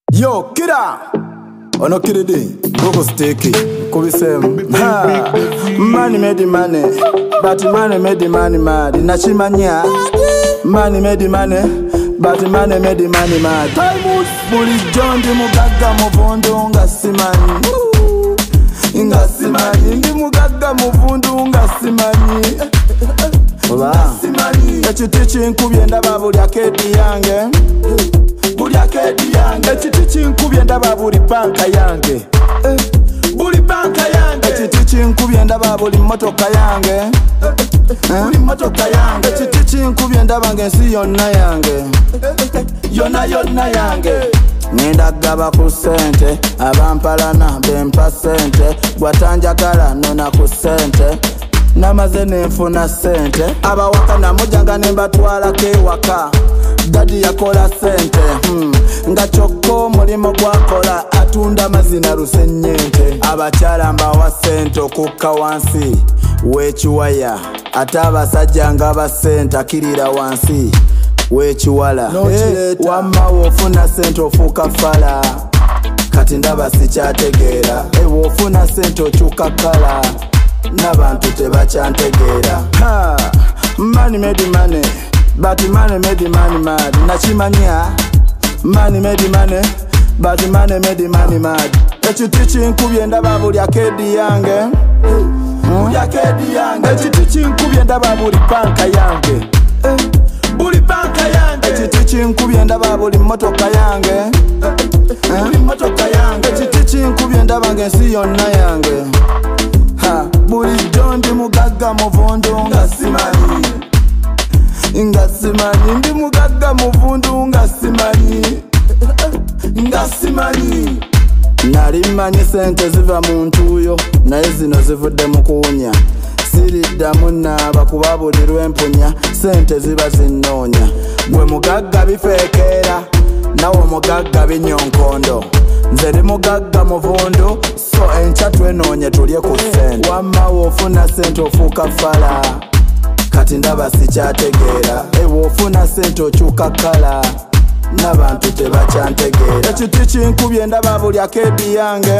Yo, kida ono kiridi gogo steki kubisemu money made money but money made money mad nachimanya money made money but money made money mad buli jondi mugaga muvondo ngasimani ndi mugaga muvondo ngasimani ekiti kinkubye ndaba buli akedi yange ekiti kinkubye ndaba buli banka yange ekiti kinkubye ndaba buli motoka yange ekiti kinkubye ndaba ng'ensi yonna yange Nenda gaba ku sente abampalana bempa sente gwatanjagala nona ku sente namaze nenfuna sente abawaka namujanga nembatwalako ewaka dadi yakola sente nga kyokka omulimo gwakola atunda mazina lusenyente abakyala mbawa sente okukka wansi wekiwaya ate abasajja nga basente akirira wansi wekiwala wamma wofuna sente ofuuka fala kati ndaba sikyategeera wofuna sente okyuka kala n'abantu tebakyantegeera money made money but money made money mad nakimanya money made money but money made money mad ekiti kinkubye ndaba buli akedi yange ekiti kinkubye ndaba buli banka yange ekiti kinkubye ndaba buli motoka yange ekiti kinkubye ndaba ng'ensi yonna yange bulijjo ndi mugagga muvondo ngasimanyi ndi mugagga muvundu ngasimanyi nali mmanyi sente ziva mu ntuuyo naye zino zivudde mu kuwunya siriddamu naaba kuba buli lwempunya sente ziba zinnoonya gwe mugagga bifeekeera nawe omugagga binyonkondo nze ndi mugagga muvundu so enkya twenoonye tulye ku sente wamma woofuna sente ofuuka fala kati ndaba sikyategeera woofuna sente okyuka kala n'abantu tebakyantegeera ekiti kinkubye ndaba buli akedi yange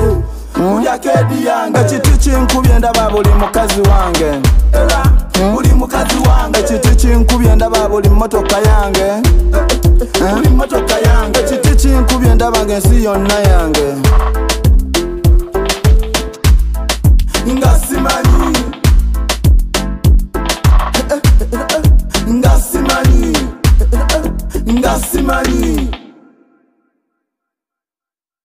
ekiti kinkubye ndaba buli mukazi wange ekiti kinkubye ndaba buli motoka yange ekiti kinkubye ndaba ng'ensi yonna yange